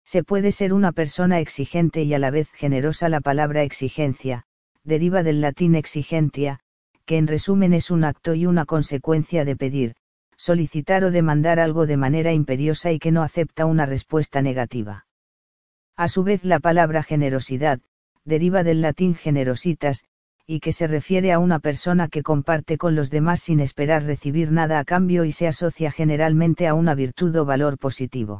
Se puede ser una persona exigente y a la vez generosa. La palabra exigencia, deriva del latín exigentia, que en resumen es un acto y una consecuencia de pedir, solicitar o demandar algo de manera imperiosa y que no acepta una respuesta negativa. A su vez la palabra generosidad, deriva del latín generositas, y que se refiere a una persona que comparte con los demás sin esperar recibir nada a cambio y se asocia generalmente a una virtud o valor positivo.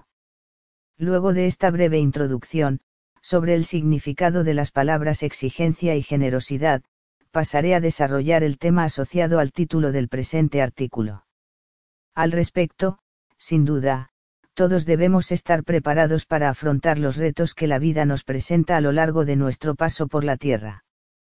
Luego de esta breve introducción, sobre el significado de las palabras exigencia y generosidad, pasaré a desarrollar el tema asociado al título del presente artículo. Al respecto, sin duda, todos debemos estar preparados para afrontar los retos que la vida nos presenta a lo largo de nuestro paso por la tierra.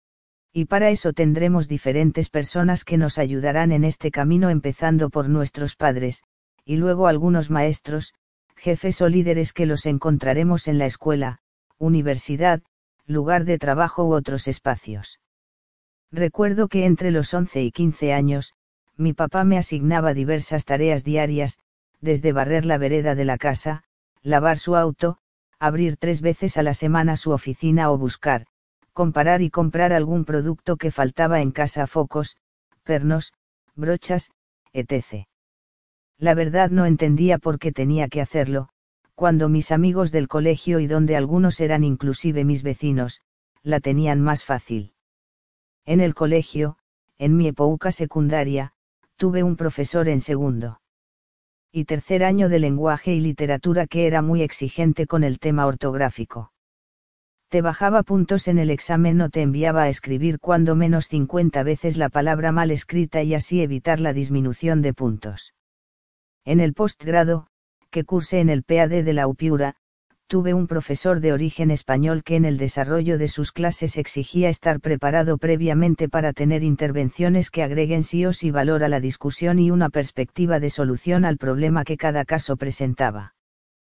Y para eso tendremos diferentes personas que nos ayudarán en este camino, empezando por nuestros padres, y luego algunos maestros, jefes o líderes que los encontraremos en la escuela, universidad, lugar de trabajo u otros espacios. Recuerdo que entre los 11 y 15 años, mi papá me asignaba diversas tareas diarias, desde barrer la vereda de la casa, lavar su auto, abrir 3 veces a la semana su oficina o buscar, comparar y comprar algún producto que faltaba en casa: focos, pernos, brochas, etc. La verdad no entendía por qué tenía que hacerlo, cuando mis amigos del colegio, y donde algunos eran inclusive mis vecinos, la tenían más fácil. En el colegio, en mi época secundaria, tuve un profesor en segundo y tercer año de lenguaje y literatura que era muy exigente con el tema ortográfico. Te bajaba puntos en el examen o te enviaba a escribir cuando menos 50 veces la palabra mal escrita y así evitar la disminución de puntos. En el postgrado, que cursé en el PhD de la UPiura, tuve un profesor de origen español que en el desarrollo de sus clases exigía estar preparado previamente para tener intervenciones que agreguen sí o sí valor a la discusión y una perspectiva de solución al problema que cada caso presentaba.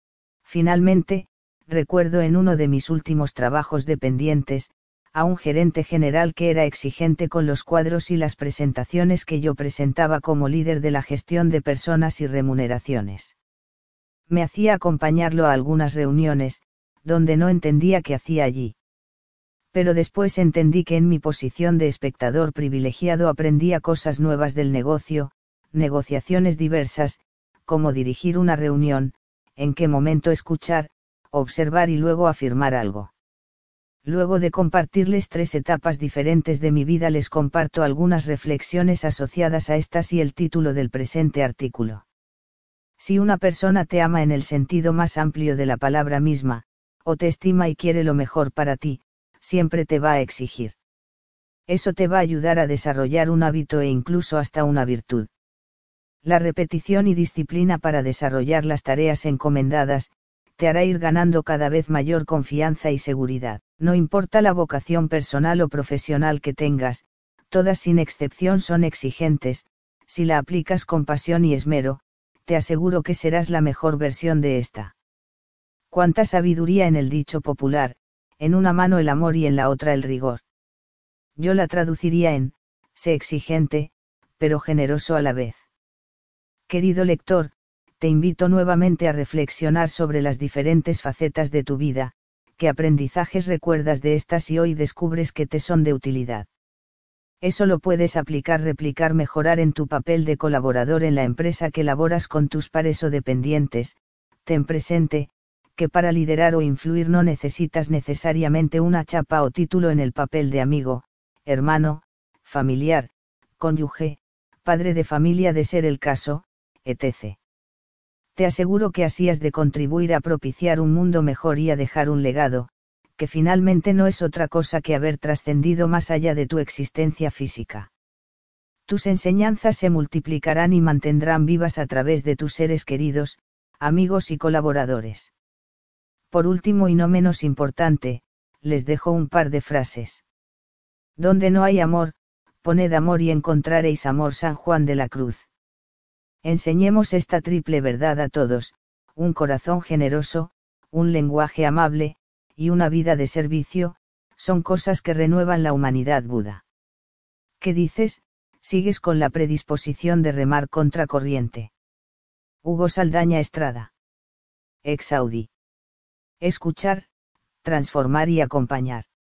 Finalmente, recuerdo en uno de mis últimos trabajos dependientes, a un gerente general que era exigente con los cuadros y las presentaciones que yo presentaba como líder de la gestión de personas y remuneraciones. Me hacía acompañarlo a algunas reuniones, donde no entendía qué hacía allí. Pero después entendí que en mi posición de espectador privilegiado aprendía cosas nuevas del negocio, negociaciones diversas, cómo dirigir una reunión, en qué momento escuchar, observar y luego afirmar algo. Luego de compartirles 3 etapas diferentes de mi vida, les comparto algunas reflexiones asociadas a estas y el título del presente artículo. Si una persona te ama en el sentido más amplio de la palabra misma, o te estima y quiere lo mejor para ti, siempre te va a exigir. Eso te va a ayudar a desarrollar un hábito e incluso hasta una virtud. La repetición y disciplina para desarrollar las tareas encomendadas, te hará ir ganando cada vez mayor confianza y seguridad. No importa la vocación personal o profesional que tengas, todas sin excepción son exigentes. Si la aplicas con pasión y esmero, te aseguro que serás la mejor versión de esta. Cuánta sabiduría en el dicho popular: en una mano el amor y en la otra el rigor. Yo la traduciría en: sé exigente, pero generoso a la vez. Querido lector, te invito nuevamente a reflexionar sobre las diferentes facetas de tu vida, qué aprendizajes recuerdas de estas y hoy descubres que te son de utilidad. Eso lo puedes aplicar, replicar, mejorar en tu papel de colaborador en la empresa que laboras con tus pares o dependientes. Ten presente, que para liderar o influir no necesitas necesariamente una chapa o título en el papel de amigo, hermano, familiar, cónyuge, padre de familia de ser el caso, etc. Te aseguro que así has de contribuir a propiciar un mundo mejor y a dejar un legado, que finalmente no es otra cosa que haber trascendido más allá de tu existencia física. Tus enseñanzas se multiplicarán y mantendrán vivas a través de tus seres queridos, amigos y colaboradores. Por último y no menos importante, les dejo un par de frases. Donde no hay amor, poned amor y encontraréis amor. San Juan de la Cruz. Enseñemos esta triple verdad a todos: un corazón generoso, un lenguaje amable, y una vida de servicio, son cosas que renuevan la humanidad. Buda. ¿Qué dices? ¿Sigues con la predisposición de remar contra corriente? Hugo Saldaña Estrada. Ex Audi. Escuchar, transformar y acompañar.